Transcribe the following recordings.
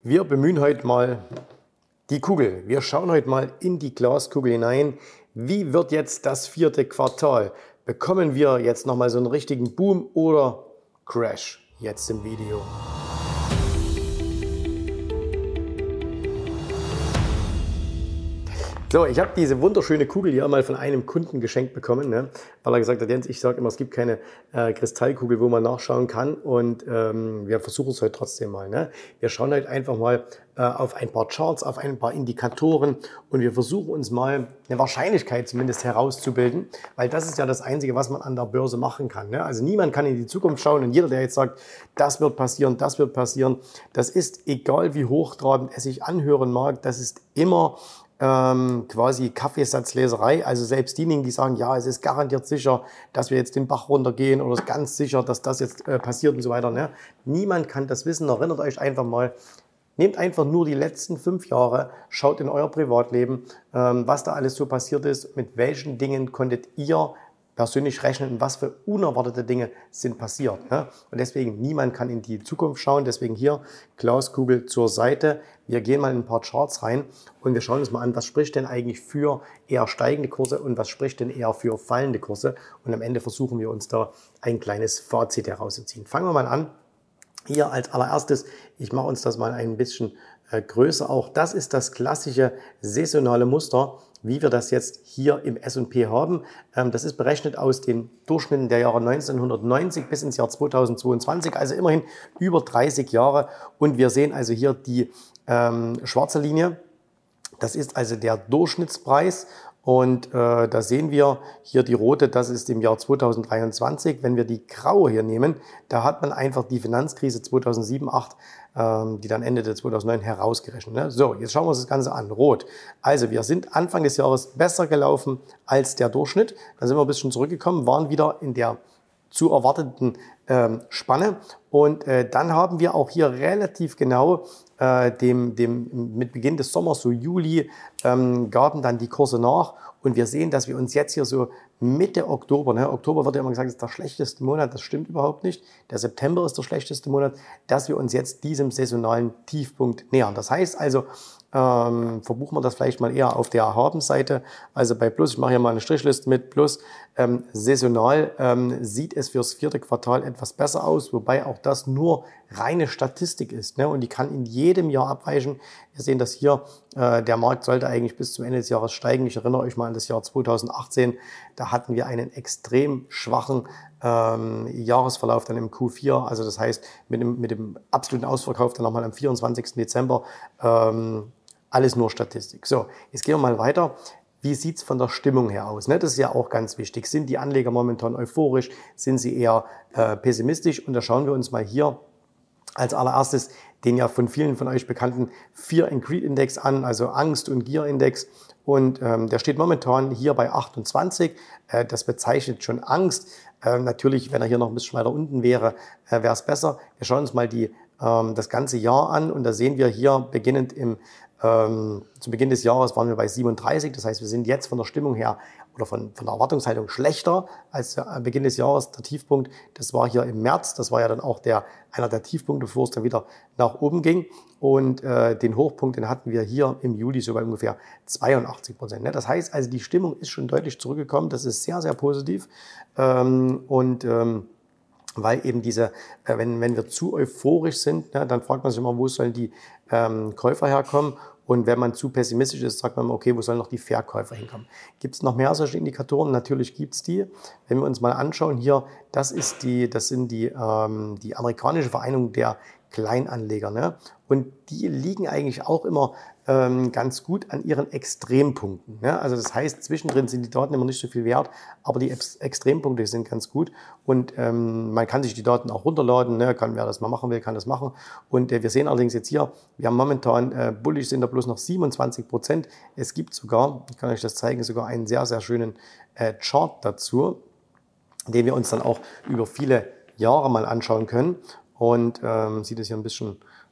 Wir bemühen heute mal die Kugel. Wir schauen heute mal in die Glaskugel hinein. Wie wird jetzt das vierte Quartal? Bekommen wir jetzt nochmal so einen richtigen Boom oder Crash jetzt im Video? So, ich habe diese wunderschöne Kugel hier mal von einem Kunden geschenkt bekommen, ne? Weil er gesagt hat, Jens, ich sage immer, es gibt keine Kristallkugel, wo man nachschauen kann, und wir versuchen es heute trotzdem mal. Ne? Wir schauen halt einfach mal auf ein paar Charts, auf ein paar Indikatoren, und wir versuchen uns mal eine Wahrscheinlichkeit zumindest herauszubilden, weil das ist ja das Einzige, was man an der Börse machen kann. Ne? Also niemand kann in die Zukunft schauen, und jeder, der jetzt sagt, das wird passieren, das ist, egal wie hochtrabend es sich anhören mag, das ist immer quasi Kaffeesatzleserei. Also selbst diejenigen, die sagen, ja, es ist garantiert sicher, dass wir jetzt den Bach runtergehen, oder es ist ganz sicher, dass das jetzt passiert und so weiter. Ne? Niemand kann das wissen. Erinnert euch einfach mal, nehmt einfach nur die letzten 5 Jahre, schaut in euer Privatleben, was da alles so passiert ist, mit welchen Dingen konntet ihr persönlich rechnen und was für unerwartete Dinge sind passiert. Ne? Und deswegen, niemand kann in die Zukunft schauen. Deswegen hier Glaskugel zur Seite. Wir gehen mal in ein paar Charts rein und wir schauen uns mal an, was spricht denn eigentlich für eher steigende Kurse und was spricht denn eher für fallende Kurse. Und am Ende versuchen wir uns da ein kleines Fazit herauszuziehen. Fangen wir mal an. Hier als allererstes, ich mache uns das mal ein bisschen größer. Auch das ist das klassische saisonale Muster, wie wir das jetzt hier im S&P haben. Das ist berechnet aus den Durchschnitten der Jahre 1990 bis ins Jahr 2022, also immerhin über 30 Jahre. Und wir sehen also hier die schwarze Linie. Das ist also der Durchschnittspreis. Und da sehen wir hier die rote, das ist im Jahr 2023. Wenn wir die graue hier nehmen, da hat man einfach die Finanzkrise 2007, 2008, die dann endete 2009, herausgerechnet. Ne? So, jetzt schauen wir uns das Ganze an. Rot. Also wir sind Anfang des Jahres besser gelaufen als der Durchschnitt. Dann sind wir ein bisschen zurückgekommen, waren wieder in der zu erwarteten Spanne. Und dann haben wir auch hier relativ genau mit Beginn des Sommers, so Juli, gaben dann die Kurse nach. Und wir sehen, dass wir uns jetzt hier so Mitte Oktober, ne, Oktober wird ja immer gesagt, ist der schlechteste Monat, das stimmt überhaupt nicht. Der September ist der schlechteste Monat, dass wir uns jetzt diesem saisonalen Tiefpunkt nähern. Das heißt also, verbuchen wir das vielleicht mal eher auf der Habenseite, also bei Plus, ich mache hier mal eine Strichliste mit Plus, saisonal sieht es fürs vierte Quartal etwas besser aus, wobei auch das nur reine Statistik ist, ne? Und die kann in jedem Jahr abweichen. Wir sehen das hier, der Markt sollte eigentlich bis zum Ende des Jahres steigen. Ich erinnere euch mal an das Jahr 2018, da hatten wir einen extrem schwachen Jahresverlauf dann im Q4, also das heißt mit dem absoluten Ausverkauf dann nochmal am 24. Dezember, alles nur Statistik. So, jetzt gehen wir mal weiter. Wie sieht's von der Stimmung her aus? Das ist ja auch ganz wichtig. Sind die Anleger momentan euphorisch? Sind sie eher pessimistisch? Und da schauen wir uns mal hier als allererstes den ja von vielen von euch bekannten Fear and Greed Index an, also Angst- und Gier-Index. Und der steht momentan hier bei 28. Das bezeichnet schon Angst. Natürlich, wenn er hier noch ein bisschen weiter unten wäre, wäre es besser. Wir schauen uns mal das ganze Jahr an, und da sehen wir hier beginnend zu Beginn des Jahres waren wir bei 37. Das heißt, wir sind jetzt von der Stimmung her oder von der Erwartungshaltung schlechter als am Beginn des Jahres. Der Tiefpunkt, das war hier im März. Das war ja dann auch einer der Tiefpunkte, bevor es dann wieder nach oben ging. Und den Hochpunkt, den hatten wir hier im Juli so bei ungefähr 82%. Ne? Das heißt also, die Stimmung ist schon deutlich zurückgekommen. Das ist sehr, sehr positiv. Weil eben wenn wir zu euphorisch sind, ne, dann fragt man sich immer, wo sollen die Käufer herkommen? Und wenn man zu pessimistisch ist, sagt man immer, okay, wo sollen noch die Verkäufer hinkommen? Gibt es noch mehr solche Indikatoren? Natürlich gibt es die. Wenn wir uns mal anschauen hier, das sind die amerikanische Vereinigung der Kleinanleger. Ne? Und die liegen eigentlich auch immer ganz gut an ihren Extrempunkten. Ne? Also das heißt, zwischendrin sind die Daten immer nicht so viel wert, aber die Extrempunkte sind ganz gut. Und man kann sich die Daten auch runterladen. Ne? Wer das mal machen will, kann das machen. Und wir sehen allerdings jetzt hier, wir haben momentan bullish sind da bloß noch 27%. Es gibt sogar, ich kann euch das zeigen, sogar einen sehr, sehr schönen Chart dazu, den wir uns dann auch über viele Jahre mal anschauen können. Und sieht es hier ein bisschen,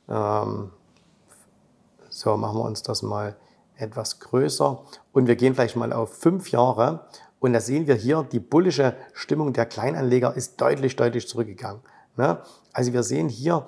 so machen wir uns das mal etwas größer. Und wir gehen vielleicht mal auf 5 Jahre. Und da sehen wir hier, die bullische Stimmung der Kleinanleger ist deutlich, deutlich zurückgegangen. Ne? Also wir sehen hier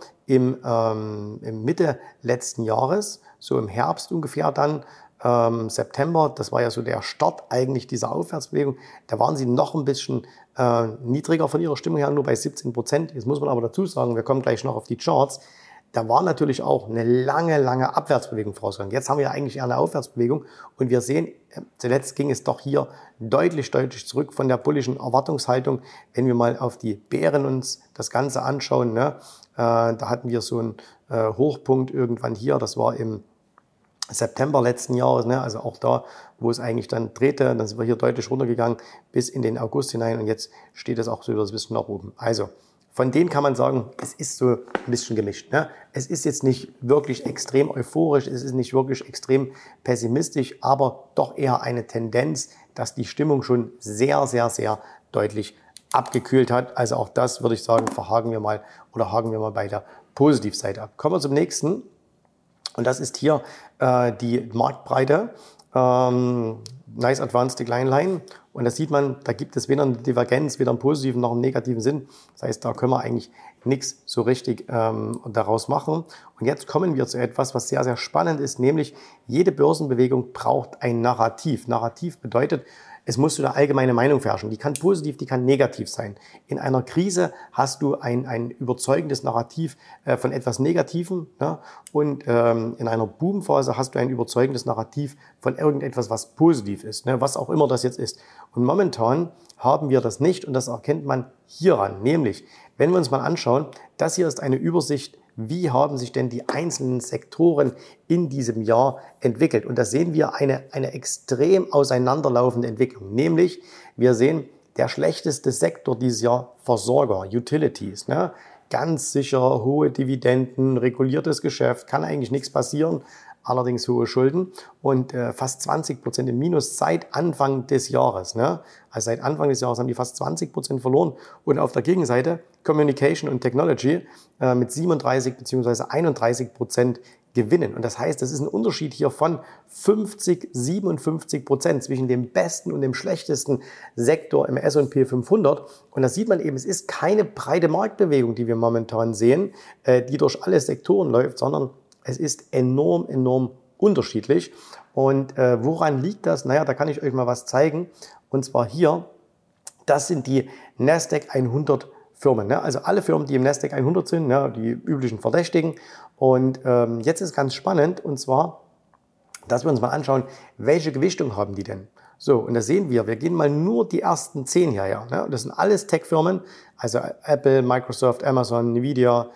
im Mitte letzten Jahres, so im Herbst ungefähr dann, September, das war ja so der Start eigentlich dieser Aufwärtsbewegung, da waren sie noch ein bisschen niedriger von ihrer Stimmung her, nur bei 17%. Jetzt muss man aber dazu sagen, wir kommen gleich noch auf die Charts, da war natürlich auch eine lange Abwärtsbewegung vorausgegangen. Jetzt haben wir ja eigentlich eher eine Aufwärtsbewegung und wir sehen, zuletzt ging es doch hier deutlich zurück von der bullischen Erwartungshaltung. Wenn wir mal auf die Bären uns das Ganze anschauen, ne, da hatten wir so einen Hochpunkt irgendwann hier, das war im September letzten Jahres, ne, also auch da, wo es eigentlich dann drehte, dann sind wir hier deutlich runtergegangen bis in den August hinein und jetzt steht es auch so wieder ein bisschen nach oben. Also von denen kann man sagen, es ist so ein bisschen gemischt. Ne? Es ist jetzt nicht wirklich extrem euphorisch, es ist nicht wirklich extrem pessimistisch, aber doch eher eine Tendenz, dass die Stimmung schon sehr deutlich abgekühlt hat. Also auch das würde ich sagen, haken wir mal bei der Positivseite ab. Kommen wir zum nächsten. Und das ist hier die Marktbreite. Nice Advanced Decline Line. Und da sieht man, da gibt es weder eine Divergenz, weder im positiven noch im negativen Sinn. Das heißt, da können wir eigentlich nichts so richtig daraus machen. Und jetzt kommen wir zu etwas, was sehr spannend ist, nämlich jede Börsenbewegung braucht ein Narrativ. Narrativ bedeutet, es muss so eine allgemeine Meinung herrschen. Die kann positiv, die kann negativ sein. In einer Krise hast du ein überzeugendes Narrativ von etwas Negativem, ne? Und in einer Boomphase hast du ein überzeugendes Narrativ von irgendetwas, was positiv ist, ne? Was auch immer das jetzt ist. Und momentan haben wir das nicht und das erkennt man hieran. Nämlich, wenn wir uns mal anschauen, das hier ist eine Übersicht, wie haben sich denn die einzelnen Sektoren in diesem Jahr entwickelt. Und da sehen wir eine extrem auseinanderlaufende Entwicklung. Nämlich, wir sehen, der schlechteste Sektor dieses Jahr, Versorger, Utilities. Ne? Ganz sicher, hohe Dividenden, reguliertes Geschäft, kann eigentlich nichts passieren. Allerdings hohe Schulden und fast 20% im Minus seit Anfang des Jahres. Ne? Also seit Anfang des Jahres haben die fast 20% verloren. Und auf der Gegenseite Communication und Technology mit 37 bzw. 31% gewinnen. Und das heißt, das ist ein Unterschied hier von 50-57% zwischen dem besten und dem schlechtesten Sektor im S&P 500. Und da sieht man eben, es ist keine breite Marktbewegung, die wir momentan sehen, die durch alle Sektoren läuft, sondern es ist enorm unterschiedlich. Und woran liegt das? Naja, da kann ich euch mal was zeigen. Und zwar hier, das sind die Nasdaq 100 Firmen. Ne? Also alle Firmen, die im Nasdaq 100 sind, ne? Die üblichen Verdächtigen. Und jetzt ist ganz spannend, und zwar, dass wir uns mal anschauen, welche Gewichtung haben die denn? So, und da sehen wir gehen mal nur die ersten 10 hierher. Ne? Und das sind alles Tech-Firmen, also Apple, Microsoft, Amazon, Nvidia,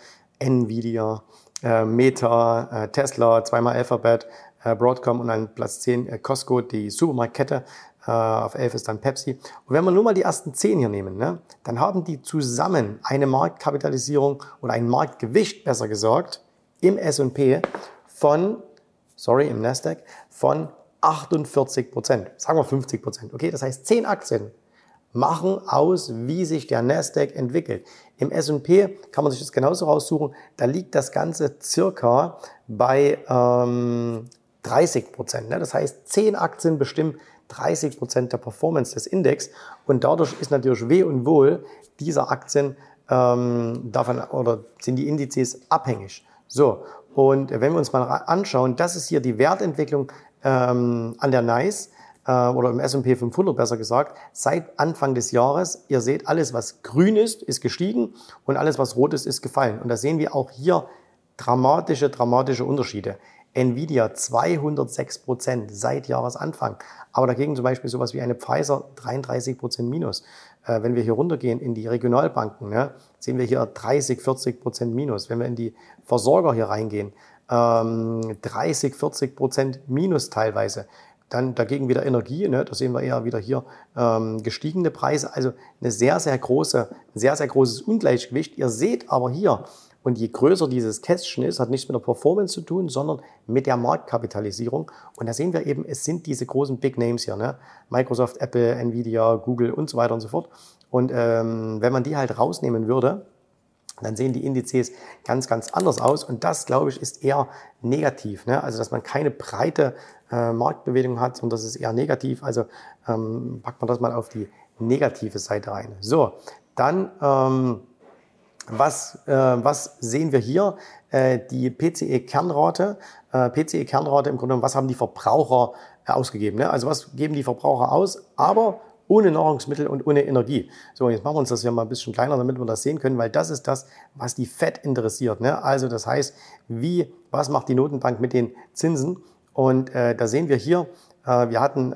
Meta, Tesla, zweimal Alphabet, Broadcom und an Platz 10 Costco, die Supermarktkette. Auf 11 ist dann Pepsi. Und wenn wir nur mal die ersten 10 hier nehmen, ne, dann haben die zusammen eine Marktkapitalisierung oder ein Marktgewicht, besser gesagt, im S&P im Nasdaq von 48%. Sagen wir 50%. Okay, das heißt 10 Aktien machen aus, wie sich der Nasdaq entwickelt. Im S&P kann man sich das genauso raussuchen. Da liegt das Ganze circa bei 30%. Ne? Das heißt, 10 Aktien bestimmen 30% der Performance des Index. Und dadurch ist natürlich weh und wohl dieser Aktien davon oder sind die Indizes abhängig. So, und wenn wir uns mal anschauen, das ist hier die Wertentwicklung an der NICE. Oder im S&P 500 besser gesagt, seit Anfang des Jahres. Ihr seht, alles, was grün ist gestiegen und alles, was rot ist gefallen. Und da sehen wir auch hier dramatische Unterschiede. Nvidia 206% seit Jahresanfang. Aber dagegen zum Beispiel sowas wie eine Pfizer 33% Minus. Wenn wir hier runtergehen in die Regionalbanken, ne, sehen wir hier 30-40% Minus. Wenn wir in die Versorger hier reingehen, 30-40% Minus teilweise. Dann dagegen wieder Energie, ne? Da sehen wir eher wieder hier gestiegene Preise, also ein sehr großes Ungleichgewicht. Ihr seht aber hier, und je größer dieses Kästchen ist, hat nichts mit der Performance zu tun, sondern mit der Marktkapitalisierung. Und da sehen wir eben, es sind diese großen Big Names hier, ne? Microsoft, Apple, Nvidia, Google und so weiter und so fort. Und wenn man die halt rausnehmen würde, dann sehen die Indizes ganz anders aus. Und das, glaube ich, ist eher negativ. Ne? Also, dass man keine breite Marktbewegung hat, sondern das ist eher negativ. Also packt man das mal auf die negative Seite rein. So, dann was sehen wir hier? Die PCE-Kernrate. PCE-Kernrate im Grunde genommen, was haben die Verbraucher ausgegeben? Ne? Also was geben die Verbraucher aus, aber ohne Nahrungsmittel und ohne Energie. So, jetzt machen wir uns das hier mal ein bisschen kleiner, damit wir das sehen können, weil das ist das, was die Fed interessiert. Ne? Also das heißt, was macht die Notenbank mit den Zinsen? Und da sehen wir hier, wir hatten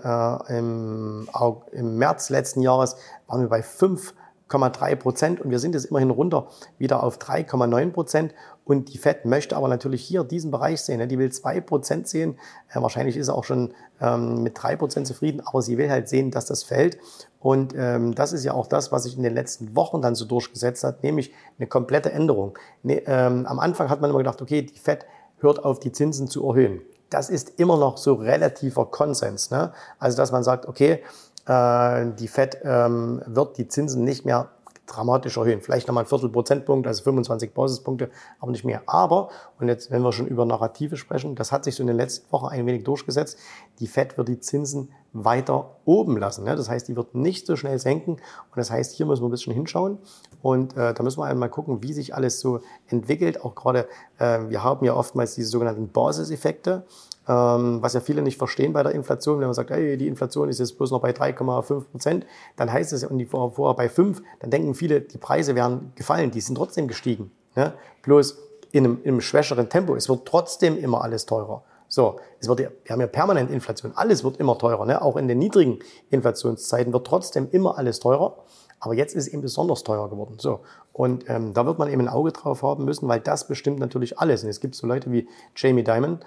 im März letzten Jahres, waren wir bei 5,3% und wir sind jetzt immerhin runter wieder auf 3,9%. Und die Fed möchte aber natürlich hier diesen Bereich sehen. Ne? Die will 2% sehen. Wahrscheinlich ist er auch schon mit 3% zufrieden, aber sie will halt sehen, dass das fällt. Und das ist ja auch das, was sich in den letzten Wochen dann so durchgesetzt hat, nämlich eine komplette Änderung. Am Anfang hat man immer gedacht, okay, die Fed hört auf, die Zinsen zu erhöhen. Das ist immer noch so relativer Konsens. Ne? Also, dass man sagt, okay, die Fed wird die Zinsen nicht mehr dramatisch erhöhen. Vielleicht nochmal 1/4 Prozentpunkt, also 25 Basispunkte, aber nicht mehr. Aber, und jetzt, wenn wir schon über Narrative sprechen, das hat sich so in den letzten Wochen ein wenig durchgesetzt, die Fed wird die Zinsen weiter oben lassen. Ne? Das heißt, die wird nicht so schnell senken. Und das heißt, hier müssen wir ein bisschen hinschauen. Und da müssen wir einmal gucken, wie sich alles so entwickelt. Auch gerade, wir haben ja oftmals diese sogenannten Basiseffekte, was ja viele nicht verstehen bei der Inflation. Wenn man sagt, hey, die Inflation ist jetzt bloß noch bei 3,5%, dann heißt es, und die vorher bei 5, dann denken viele, die Preise wären gefallen. Die sind trotzdem gestiegen. Ne? Bloß in einem schwächeren Tempo. Es wird trotzdem immer alles teurer. So, wir haben ja permanent Inflation. Alles wird immer teurer. Ne? Auch in den niedrigen Inflationszeiten wird trotzdem immer alles teurer. Aber jetzt ist es eben besonders teuer geworden. So. Und da wird man eben ein Auge drauf haben müssen, weil das bestimmt natürlich alles. Und es gibt so Leute wie Jamie Dimon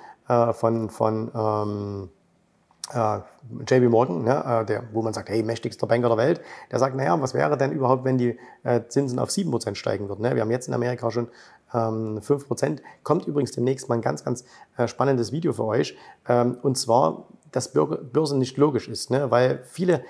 von JP Morgan, ne, wo man sagt, hey, mächtigster Banker der Welt, der sagt, naja, was wäre denn überhaupt, wenn die Zinsen auf 7% steigen würden? Ne? Wir haben jetzt in Amerika schon 5%. Kommt übrigens demnächst mal ein ganz, ganz spannendes Video für euch. Und zwar, dass Börse nicht logisch ist, ne? Weil viele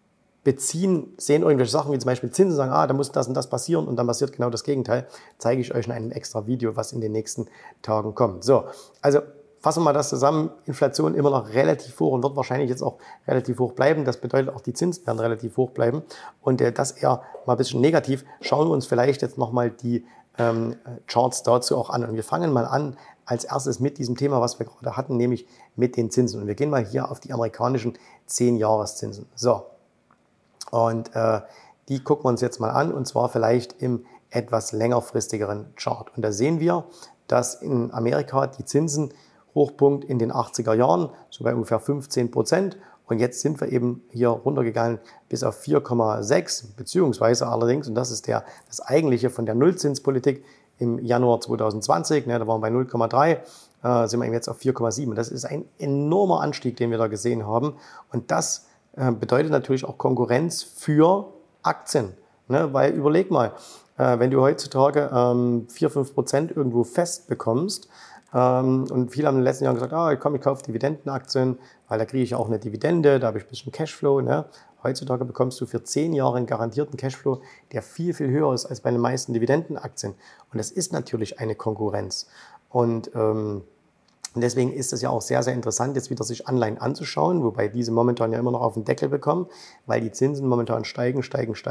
sehen irgendwelche Sachen wie zum Beispiel Zinsen, sagen, da muss das und das passieren und dann passiert genau das Gegenteil. Zeige ich euch in einem extra Video, was in den nächsten Tagen kommt. So, also fassen wir mal das zusammen. Inflation immer noch relativ hoch und wird wahrscheinlich jetzt auch relativ hoch bleiben. Das bedeutet auch, die Zinsen werden relativ hoch bleiben. Und das eher mal ein bisschen negativ. Schauen wir uns vielleicht jetzt nochmal die Charts dazu auch an. Und wir fangen mal an als erstes mit diesem Thema, was wir gerade hatten, nämlich mit den Zinsen. Und wir gehen mal hier auf die amerikanischen 10-Jahres-Zinsen. So. Und die gucken wir uns jetzt mal an, und zwar vielleicht im etwas längerfristigeren Chart. Und da sehen wir, dass in Amerika die Zinsen Hochpunkt in den 80er Jahren, so bei ungefähr 15%. Und jetzt sind wir eben hier runtergegangen bis auf 4,6, beziehungsweise allerdings, und das ist das eigentliche von der Nullzinspolitik im Januar 2020, ne, da waren wir bei 0,3, sind wir eben jetzt auf 4,7. Das ist ein enormer Anstieg, den wir da gesehen haben. Und das bedeutet natürlich auch Konkurrenz für Aktien. Ne? Weil überleg mal, wenn du heutzutage 4-5% irgendwo fest bekommst, und viele haben in den letzten Jahren gesagt, ich kaufe Dividendenaktien, weil da kriege ich auch eine Dividende, da habe ich ein bisschen Cashflow. Ne? Heutzutage bekommst du für 10 Jahre einen garantierten Cashflow, der viel, viel höher ist als bei den meisten Dividendenaktien. Und das ist natürlich eine Konkurrenz. Und deswegen ist es ja auch sehr, sehr interessant, jetzt wieder sich Anleihen anzuschauen, wobei diese momentan ja immer noch auf den Deckel bekommen, weil die Zinsen momentan steigen.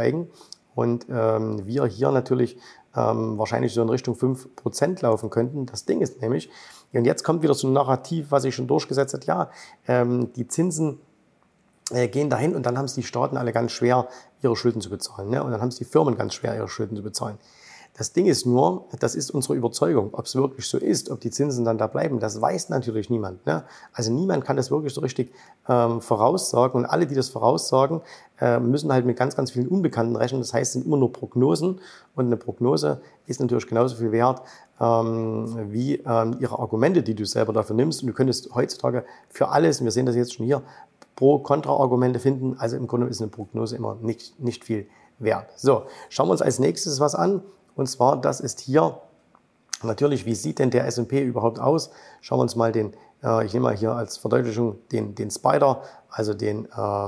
Und wir hier natürlich wahrscheinlich so in Richtung 5% laufen könnten. Das Ding ist nämlich, und jetzt kommt wieder so ein Narrativ, was sich schon durchgesetzt hat, die Zinsen gehen dahin und dann haben es die Staaten alle ganz schwer, ihre Schulden zu bezahlen. Ne? Und dann haben es die Firmen ganz schwer, ihre Schulden zu bezahlen. Das Ding ist nur, das ist unsere Überzeugung. Ob es wirklich so ist, ob die Zinsen dann da bleiben, das weiß natürlich niemand. Ne? Also niemand kann das wirklich so richtig voraussagen. Und alle, die das voraussagen, müssen halt mit ganz, ganz vielen Unbekannten rechnen. Das heißt, es sind immer nur Prognosen. Und eine Prognose ist natürlich genauso viel wert wie ihre Argumente, die du selber dafür nimmst. Und du könntest heutzutage für alles, und wir sehen das jetzt schon hier, Pro-Kontra-Argumente finden. Also im Grunde ist eine Prognose immer nicht viel wert. So, schauen wir uns als nächstes was an. Und zwar, das ist hier natürlich, wie sieht denn der S&P überhaupt aus? Schauen wir uns mal ich nehme mal hier als Verdeutlichung den Spider, also den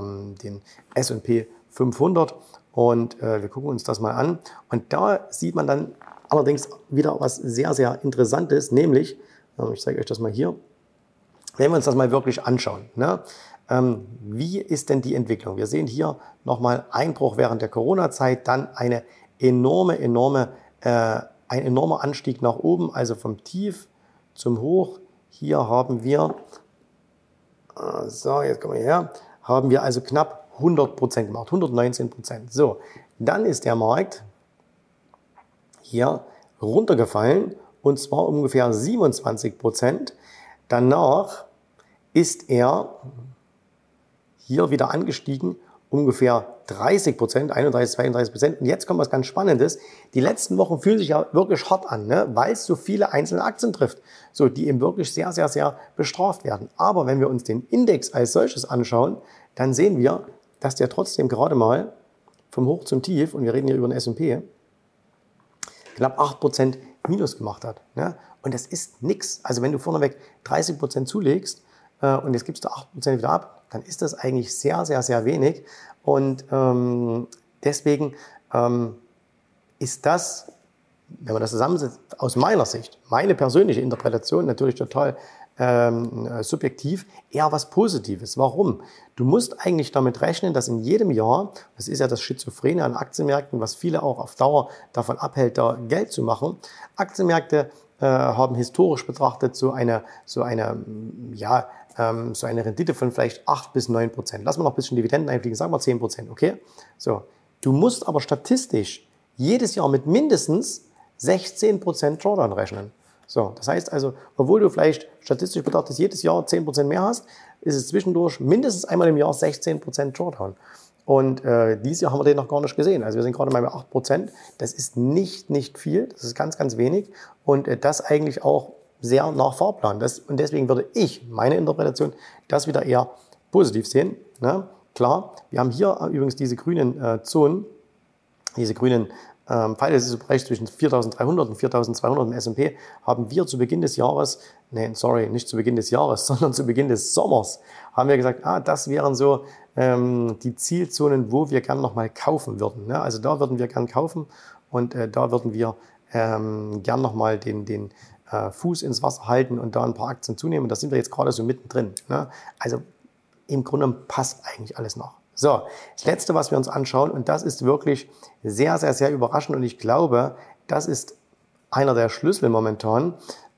S&P 500. Und wir gucken uns das mal an. Und da sieht man dann allerdings wieder was sehr, sehr Interessantes, nämlich, ich zeige euch das mal hier, wenn wir uns das mal wirklich anschauen, ne? Wie ist denn die Entwicklung? Wir sehen hier nochmal Einbruch während der Corona-Zeit, dann eine enorme ein enormer Anstieg nach oben, also vom Tief zum Hoch. Hier haben wir, so, jetzt kommen wir her, haben wir also knapp 100% gemacht, 119%. So, dann ist der Markt hier runtergefallen und zwar ungefähr 27%. Danach ist er hier wieder angestiegen, ungefähr 30%, 31, 32%. Und jetzt kommt was ganz Spannendes. Die letzten Wochen fühlen sich ja wirklich hart an, ne? Weil es so viele einzelne Aktien trifft, so, die eben wirklich sehr, sehr, sehr bestraft werden. Aber wenn wir uns den Index als solches anschauen, dann sehen wir, dass der trotzdem gerade mal vom Hoch zum Tief, und wir reden hier über den S&P, knapp 8% Minus gemacht hat. Ne? Und das ist nichts. Also wenn du vorneweg 30% zulegst und jetzt gibst du 8% wieder ab, dann ist das eigentlich sehr, sehr, sehr wenig. Und deswegen ist das, wenn man das zusammensetzt, aus meiner Sicht, meine persönliche Interpretation, natürlich total subjektiv, eher was Positives. Warum? Du musst eigentlich damit rechnen, dass in jedem Jahr, das ist ja das Schizophrene an Aktienmärkten, was viele auch auf Dauer davon abhält, da Geld zu machen. Aktienmärkte haben historisch betrachtet so eine Rendite von vielleicht 8 bis 9%. Lass mal noch ein bisschen Dividenden einfliegen, sagen wir 10%, okay? So. Du musst aber statistisch jedes Jahr mit mindestens 16% Drawdown rechnen. So, das heißt also, obwohl du vielleicht statistisch betrachtet jedes Jahr 10% mehr hast, ist es zwischendurch mindestens einmal im Jahr 16% Drawdown. Und dieses Jahr haben wir den noch gar nicht gesehen. Also wir sind gerade mal bei 8%. Das ist nicht viel, das ist ganz, ganz wenig. Und das eigentlich auch sehr nach Fahrplan. Und deswegen würde ich, meine Interpretation, das wieder eher positiv sehen. Ne? Klar, wir haben hier übrigens diese grünen Zonen, diese grünen Pfeile, das ist im Bereich zwischen 4.300 und 4.200 im S&P, haben wir zu Beginn des Jahres, nicht zu Beginn des Jahres, sondern zu Beginn des Sommers, haben wir gesagt, das wären so die Zielzonen, wo wir gern nochmal kaufen würden. Ne? Also da würden wir gern kaufen und da würden wir gern nochmal den Fuß ins Wasser halten und da ein paar Aktien zunehmen. Und da sind wir jetzt gerade so mittendrin. Ne? Also im Grunde passt eigentlich alles noch. So, das Letzte, was wir uns anschauen, und das ist wirklich sehr, sehr, sehr überraschend und ich glaube, das ist einer der Schlüssel momentan,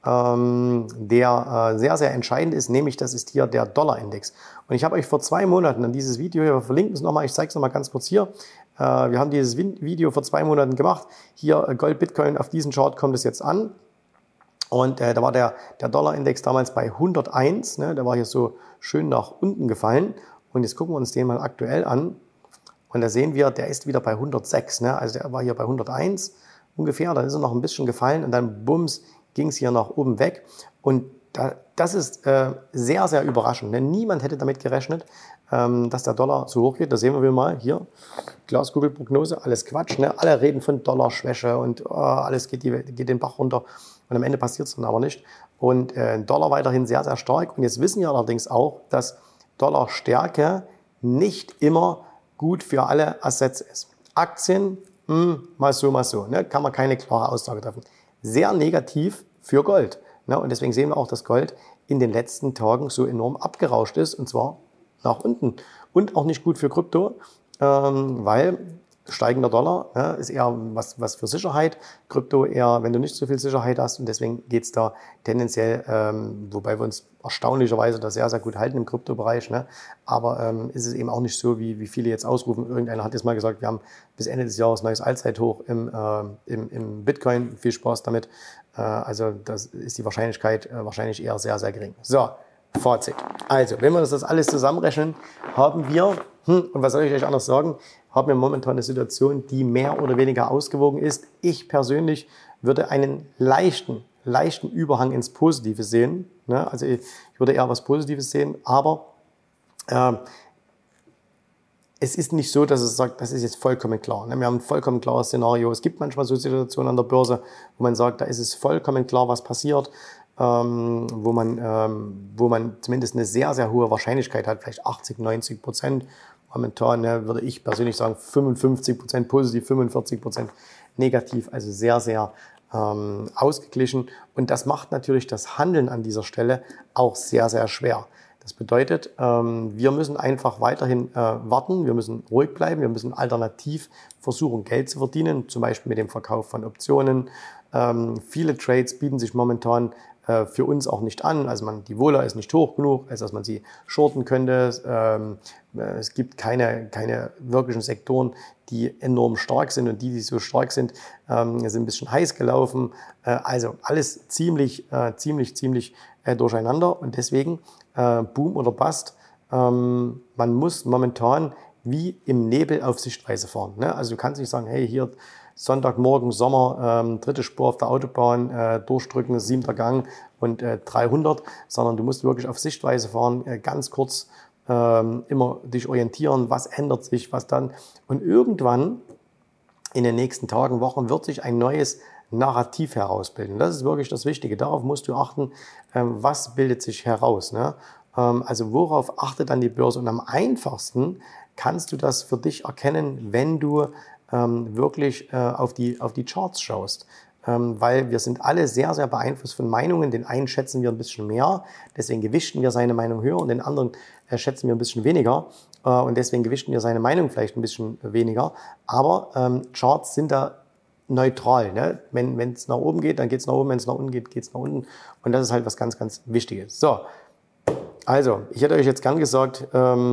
der sehr, sehr entscheidend ist, nämlich das ist hier der Dollarindex. Und ich habe euch vor 2 Monaten an dieses Video, wir verlinken es nochmal, ich zeige es nochmal ganz kurz hier. Wir haben dieses Video vor 2 Monaten gemacht. Hier Gold, Bitcoin, auf diesen Chart kommt es jetzt an. Und da war der Dollarindex damals bei 101, ne? Der war hier so schön nach unten gefallen. Und jetzt gucken wir uns den mal aktuell an. Und da sehen wir, der ist wieder bei 106. Ne? Also der war hier bei 101 ungefähr. Dann ist er noch ein bisschen gefallen und dann bums ging es hier nach oben weg. Und das ist sehr, sehr überraschend. Ne? Niemand hätte damit gerechnet, dass der Dollar so hoch geht. Da sehen wir mal hier, Glaskugelprognose, alles Quatsch. Ne? Alle reden von Dollarschwäche und alles geht den Bach runter. Und am Ende passiert es dann aber nicht. Und Dollar weiterhin sehr, sehr stark. Und jetzt wissen wir allerdings auch, dass Dollarstärke nicht immer gut für alle Assets ist. Aktien, mal so, ne? Kann man keine klare Aussage treffen. Sehr negativ für Gold. Ne? Und deswegen sehen wir auch, dass Gold in den letzten Tagen so enorm abgerauscht ist und zwar nach unten. Und auch nicht gut für Krypto, weil steigender Dollar ist eher was für Sicherheit. Krypto eher, wenn du nicht so viel Sicherheit hast und deswegen geht es da tendenziell, wobei wir uns erstaunlicherweise da sehr, sehr gut halten im Kryptobereich. Ne? Aber ist es eben auch nicht so, wie viele jetzt ausrufen. Irgendeiner hat jetzt mal gesagt, wir haben bis Ende des Jahres neues Allzeithoch im Bitcoin. Viel Spaß damit. Also das ist die Wahrscheinlichkeit wahrscheinlich eher sehr, sehr gering. So, Fazit. Also, wenn wir uns das alles zusammenrechnen, haben wir, und was soll ich euch anders sagen, haben wir momentan eine Situation, die mehr oder weniger ausgewogen ist. Ich persönlich würde einen leichten Überhang ins Positive sehen. Ne? Also ich würde eher was Positives sehen, aber es ist nicht so, dass es sagt, das ist jetzt vollkommen klar. Ne? Wir haben ein vollkommen klares Szenario. Es gibt manchmal so Situationen an der Börse, wo man sagt, da ist es vollkommen klar, was passiert. Wo man zumindest eine sehr, sehr hohe Wahrscheinlichkeit hat, vielleicht 80-90%. Momentan würde ich persönlich sagen 55% positiv, 45% negativ, also sehr, sehr ausgeglichen. Und das macht natürlich das Handeln an dieser Stelle auch sehr, sehr schwer. Das bedeutet, wir müssen einfach weiterhin warten, wir müssen ruhig bleiben, wir müssen alternativ versuchen, Geld zu verdienen, zum Beispiel mit dem Verkauf von Optionen. Viele Trades bieten sich momentan für uns auch nicht an. Also die Vola ist nicht hoch genug, als dass man sie shorten könnte. Es gibt keine wirklichen Sektoren, die enorm stark sind, und die so stark sind, sind ein bisschen heiß gelaufen. Also alles ziemlich durcheinander, und deswegen Boom oder Bust. Man muss momentan wie im Nebel auf Sichtweise fahren. Ne? Also du kannst nicht sagen, hey, hier Sonntagmorgen, Sommer, dritte Spur auf der Autobahn, durchdrücken, 7. Gang und 300, sondern du musst wirklich auf Sichtweise fahren, ganz kurz immer dich orientieren, was ändert sich, was dann. Und irgendwann in den nächsten Tagen, Wochen wird sich ein neues Narrativ herausbilden. Das ist wirklich das Wichtige. Darauf musst du achten, was bildet sich heraus. Ne? Also worauf achtet dann die Börse? Und am einfachsten kannst du das für dich erkennen, wenn du wirklich auf die Charts schaust. Weil wir sind alle sehr, sehr beeinflusst von Meinungen. Den einen schätzen wir ein bisschen mehr, deswegen gewichten wir seine Meinung höher, und den anderen schätzen wir ein bisschen weniger, und deswegen gewichten wir seine Meinung vielleicht ein bisschen weniger. Aber Charts sind da neutral. Ne? Wenn es nach oben geht, dann geht es nach oben, wenn es nach unten geht, geht es nach unten. Und das ist halt was ganz, ganz Wichtiges. So, also, ich hätte euch jetzt gern gesagt,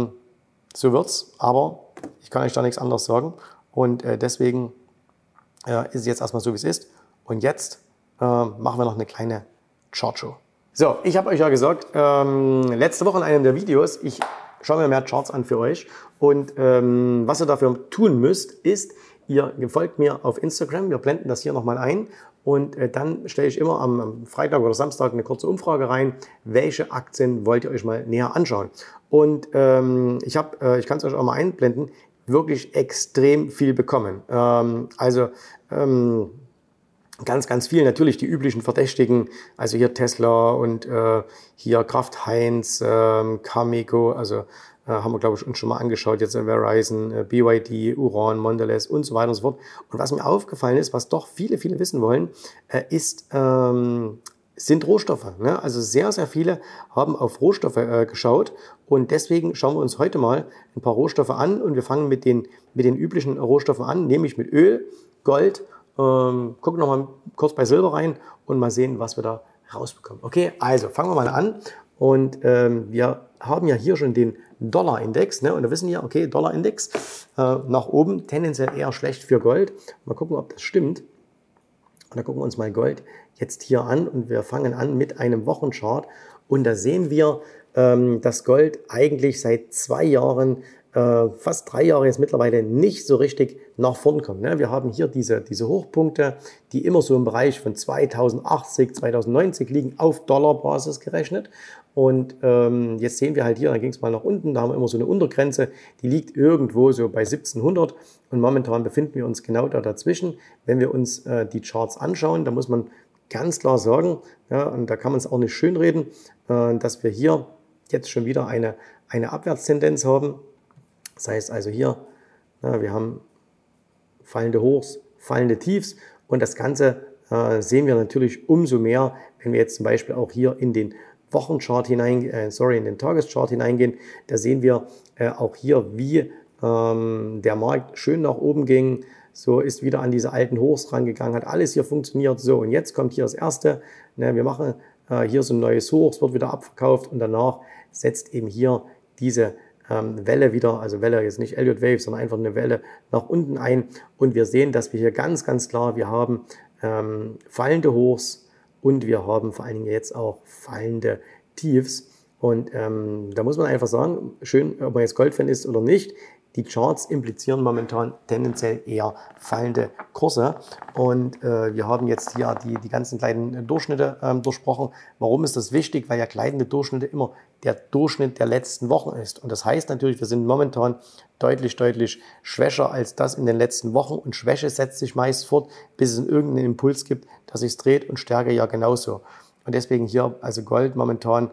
so wird's, aber ich kann euch da nichts anderes sagen. Und deswegen ist es jetzt erstmal so, wie es ist. Und jetzt machen wir noch eine kleine Chartshow. So, ich habe euch ja gesagt, letzte Woche in einem der Videos, ich schaue mir mehr Charts an für euch. Und was ihr dafür tun müsst, ist, ihr folgt mir auf Instagram. Wir blenden das hier nochmal ein. Und dann stelle ich immer am Freitag oder Samstag eine kurze Umfrage rein, welche Aktien wollt ihr euch mal näher anschauen. Und ich kann es euch auch mal einblenden, wirklich extrem viel bekommen. Ganz, ganz viel. Natürlich die üblichen Verdächtigen, also hier Tesla und hier Kraft Heinz, Cameco, also haben wir, glaube ich, uns schon mal angeschaut, jetzt Verizon, BYD, Uran, Mondelez und so weiter und so fort. Und was mir aufgefallen ist, was doch viele wissen wollen, sind Rohstoffe. Ne? Also sehr, sehr viele haben auf Rohstoffe geschaut, und deswegen schauen wir uns heute mal ein paar Rohstoffe an, und wir fangen mit den üblichen Rohstoffen an, nämlich mit Öl, Gold. Gucken noch mal kurz bei Silber rein und mal sehen, was wir da rausbekommen. Okay, also fangen wir mal an, und wir haben ja hier schon den Dollarindex, ne? Und da wissen wir, okay, Dollarindex nach oben, tendenziell eher schlecht für Gold. Mal gucken, ob das stimmt. Und da gucken wir uns mal Gold jetzt hier an, und wir fangen an mit einem Wochenchart, und da sehen wir, dass Gold eigentlich seit 2 Jahren, fast 3 Jahre jetzt mittlerweile, nicht so richtig nach vorn kommt. Ne? Wir haben hier diese Hochpunkte, die immer so im Bereich von 2080, 2090 liegen, auf Dollarbasis gerechnet. Und jetzt sehen wir halt hier, da ging es mal nach unten, da haben wir immer so eine Untergrenze, die liegt irgendwo so bei 1700, und momentan befinden wir uns genau da dazwischen. Wenn wir uns die Charts anschauen, da muss man ganz klar sagen, ja, und da kann man es auch nicht schönreden, dass wir hier jetzt schon wieder eine Abwärtstendenz haben. Das heißt also hier, wir haben fallende Hochs, fallende Tiefs, und das Ganze sehen wir natürlich umso mehr, wenn wir jetzt zum Beispiel auch hier in den Wochenchart in den Tageschart hineingehen. Da sehen wir auch hier, wie der Markt schön nach oben ging, so ist wieder an diese alten Hochs rangegangen, hat alles hier funktioniert. So, und jetzt kommt hier das erste, ne, wir machen hier so ein neues Hoch, es wird wieder abverkauft, und danach setzt eben hier diese Welle wieder, also Welle jetzt nicht Elliott Wave, sondern einfach eine Welle nach unten ein, und wir sehen, dass wir hier ganz, ganz klar, wir haben fallende Hochs, und wir haben vor allen Dingen jetzt auch fallende Tiefs. Und da muss man einfach sagen, schön, ob man jetzt Goldfan ist oder nicht, die Charts implizieren momentan tendenziell eher fallende Kurse. Und wir haben jetzt hier die ganzen kleinen Durchschnitte durchsprochen. Warum ist das wichtig? Weil ja gleitende Durchschnitte immer der Durchschnitt der letzten Wochen ist. Und das heißt natürlich, wir sind momentan deutlich schwächer als das in den letzten Wochen. Und Schwäche setzt sich meist fort, bis es irgendeinen Impuls gibt, dass sich dreht, und Stärke ja genauso. Und deswegen hier also Gold momentan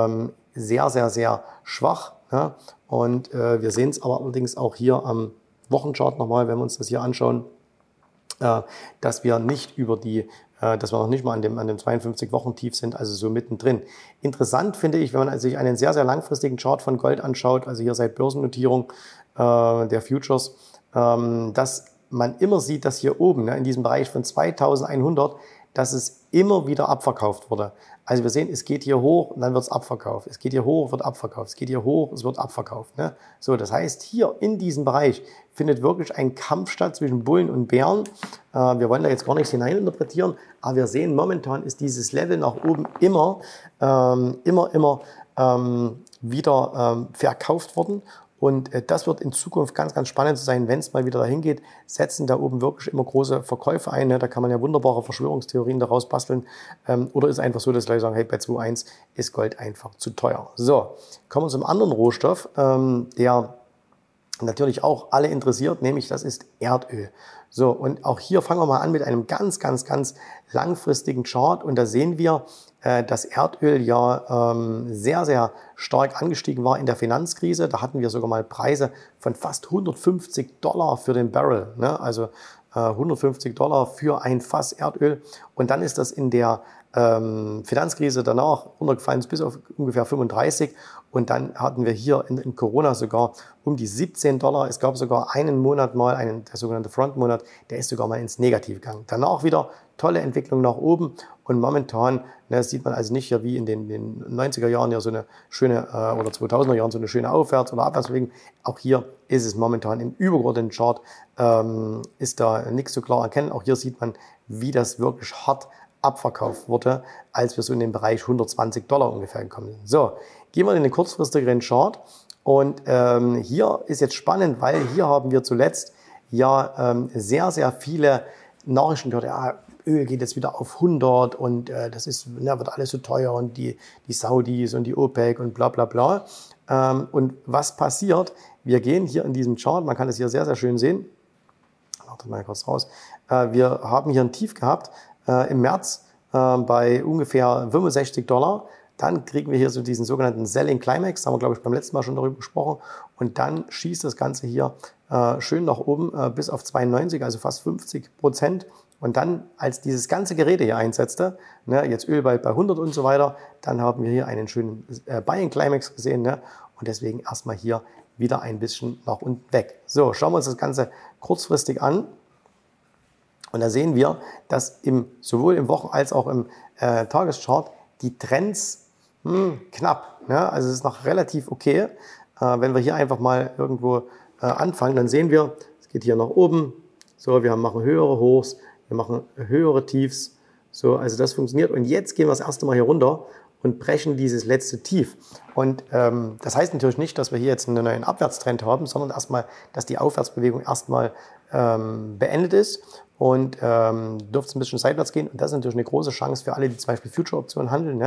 sehr schwach. Ja? Und wir sehen es aber allerdings auch hier am Wochenchart nochmal, wenn wir uns das hier anschauen, dass wir nicht über die dass wir noch nicht mal an dem 52-Wochen-Tief sind, also so mittendrin. Interessant finde ich, wenn man sich einen sehr, sehr langfristigen Chart von Gold anschaut, also hier seit Börsennotierung der Futures, dass man immer sieht, dass hier oben, in diesem Bereich von 2100, dass es immer wieder abverkauft wurde. Also wir sehen, es geht hier hoch und dann wird es abverkauft. Es geht hier hoch, wird abverkauft. Es geht hier hoch, es wird abverkauft. Ne? So, das heißt, hier in diesem Bereich findet wirklich ein Kampf statt zwischen Bullen und Bären. Wir wollen da jetzt gar nichts hineininterpretieren, aber wir sehen, momentan ist dieses Level nach oben immer wieder verkauft worden. Und das wird in Zukunft ganz, ganz spannend sein, wenn es mal wieder dahin geht, setzen da oben wirklich immer große Verkäufe ein. Ne? Da kann man ja wunderbare Verschwörungstheorien daraus basteln. Oder ist einfach so, dass Leute sagen, hey, bei 2,1 ist Gold einfach zu teuer. So, kommen wir zum anderen Rohstoff, der natürlich auch alle interessiert, nämlich das ist Erdöl. So, und auch hier fangen wir mal an mit einem ganz, ganz, ganz langfristigen Chart. Und da sehen wir, dass Erdöl ja sehr, sehr stark angestiegen war in der Finanzkrise. Da hatten wir sogar mal Preise von fast $150 für den Barrel. Ne? Also $150 für ein Fass Erdöl. Und dann ist das in der Finanzkrise danach runtergefallen bis auf ungefähr 35. Und dann hatten wir hier in Corona sogar um die $17. Es gab sogar einen Monat mal, der sogenannte Front-Monat, der ist sogar mal ins Negative gegangen. Danach wieder tolle Entwicklung nach oben. Und momentan sieht man also nicht hier wie in den 90er Jahren ja so eine schöne, oder 2000er Jahren so eine schöne Aufwärts- oder Abwärtsbewegung. Auch hier ist es momentan im übergeordneten Chart, ist da nichts so klar erkennen. Auch hier sieht man, wie das wirklich hart abverkauft wurde, als wir so in den Bereich $120 ungefähr gekommen sind. So, gehen wir in den kurzfristigeren Chart. Und hier ist jetzt spannend, weil hier haben wir zuletzt ja sehr, sehr viele Nachrichten gehört, ja, Öl geht jetzt wieder auf 100 und das wird alles so teuer und die Saudis und die OPEC und bla bla bla. Und was passiert? Wir gehen hier in diesem Chart, man kann das hier sehr, sehr schön sehen. Warte mal kurz raus. Wir haben hier ein Tief gehabt im März bei ungefähr $65. Dann kriegen wir hier so diesen sogenannten Selling Climax, da haben wir, glaube ich, beim letzten Mal schon darüber gesprochen. Und dann schießt das Ganze hier schön nach oben bis auf 92, also fast 50%. Und dann, als dieses ganze Gerede hier einsetzte, jetzt Öl bei 100 und so weiter, dann haben wir hier einen schönen Buying Climax gesehen. Und deswegen erstmal hier wieder ein bisschen nach unten weg. So, schauen wir uns das Ganze kurzfristig an. Und da sehen wir, dass sowohl im Wochen- als auch im Tageschart die Trends knapp. Also es ist noch relativ okay. Wenn wir hier einfach mal irgendwo anfangen, dann sehen wir, es geht hier nach oben. So, wir machen höhere Hochs, wir machen höhere Tiefs. So, also das funktioniert. Und jetzt gehen wir das erste Mal hier runter und brechen dieses letzte Tief. Und das heißt natürlich nicht, dass wir hier jetzt einen neuen Abwärtstrend haben, sondern erstmal, dass die Aufwärtsbewegung erstmal beendet ist und dürfte es ein bisschen seitwärts gehen. Und das ist natürlich eine große Chance für alle, die zum Beispiel Future-Optionen handeln.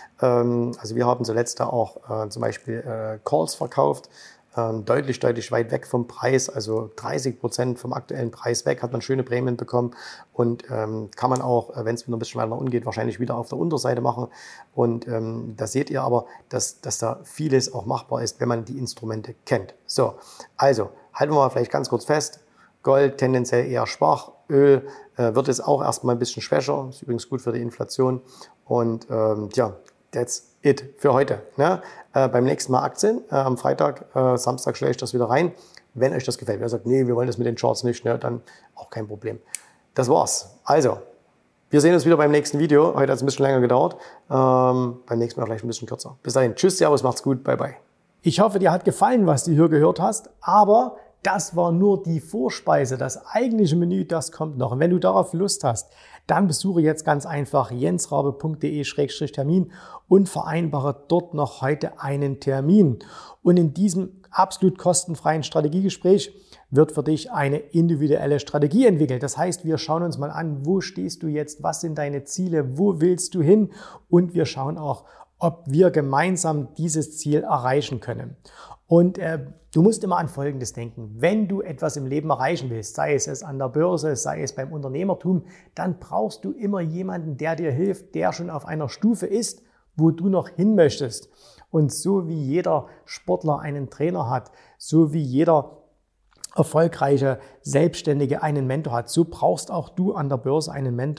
Also wir haben zuletzt da auch zum Beispiel Calls verkauft, deutlich weit weg vom Preis, also 30% vom aktuellen Preis weg, hat man schöne Prämien bekommen und kann man auch, wenn es wieder ein bisschen weiter nach unten geht, wahrscheinlich wieder auf der Unterseite machen. Und da seht ihr aber, dass da vieles auch machbar ist, wenn man die Instrumente kennt. So, also halten wir mal vielleicht ganz kurz fest. Gold tendenziell eher schwach, Öl wird jetzt auch erstmal ein bisschen schwächer, ist übrigens gut für die Inflation. Und that's it für heute. Beim nächsten Mal Aktien, am Freitag, Samstag stelle ich das wieder rein. Wenn euch das gefällt, wenn ihr sagt, nee, wir wollen das mit den Charts nicht, dann auch kein Problem. Das war's. Wir sehen uns wieder beim nächsten Video. Heute hat es ein bisschen länger gedauert. Beim nächsten Mal vielleicht ein bisschen kürzer. Bis dahin. Tschüss, servus, macht's gut. Bye, bye. Ich hoffe, dir hat gefallen, was du hier gehört hast, aber das war nur die Vorspeise. Das eigentliche Menü, das kommt noch. Und wenn du darauf Lust hast, dann besuche jetzt ganz einfach jensrabe.de/termin und vereinbare dort noch heute einen Termin. Und in diesem absolut kostenfreien Strategiegespräch wird für dich eine individuelle Strategie entwickelt. Das heißt, wir schauen uns mal an, wo stehst du jetzt, was sind deine Ziele, wo willst du hin? Und wir schauen auch, ob wir gemeinsam dieses Ziel erreichen können. Und du musst immer an Folgendes denken. Wenn du etwas im Leben erreichen willst, sei es an der Börse, sei es beim Unternehmertum, dann brauchst du immer jemanden, der dir hilft, der schon auf einer Stufe ist, wo du noch hin möchtest. Und so wie jeder Sportler einen Trainer hat, so wie jeder erfolgreiche Selbstständige einen Mentor hat, so brauchst auch du an der Börse einen Mentor,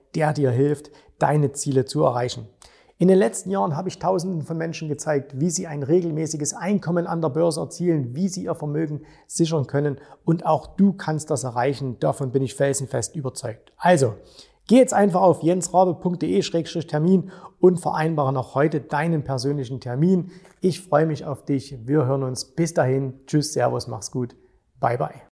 der dir hilft, deine Ziele zu erreichen. In den letzten Jahren habe ich Tausenden von Menschen gezeigt, wie sie ein regelmäßiges Einkommen an der Börse erzielen, wie sie ihr Vermögen sichern können und auch du kannst das erreichen. Davon bin ich felsenfest überzeugt. Also, geh jetzt einfach auf jensrabe.de/Termin und vereinbare noch heute deinen persönlichen Termin. Ich freue mich auf dich. Wir hören uns. Bis dahin. Tschüss, Servus, mach's gut. Bye, bye.